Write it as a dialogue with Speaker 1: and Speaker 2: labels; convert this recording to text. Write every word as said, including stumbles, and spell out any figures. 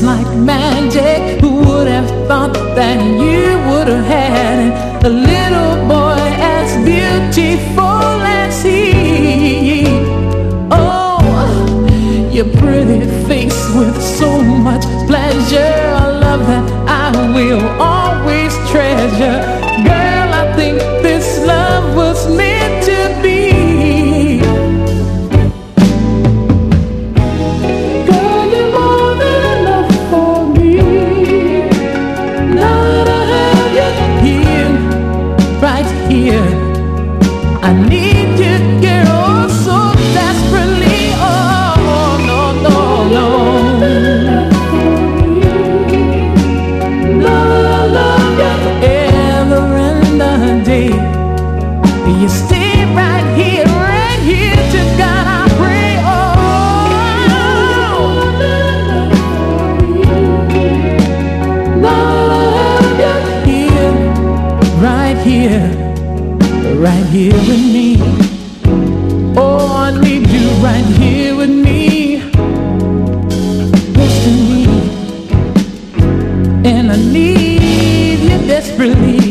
Speaker 1: like magic. Who would have thought that you would have had a little boy as beautiful as he? Oh, your pretty face with so much pleasure, a love that I will always treasure. Girl, I think this love was meant to be. Girl, you're more than enough for me. Now that I have you here, right here, I need you, girl, so desperately. Oh, no, no, no. You stay right here, right here to God I pray. Oh, love you here, right here, right here with me. Oh, I need you right here with me, close to me, and I need you desperately.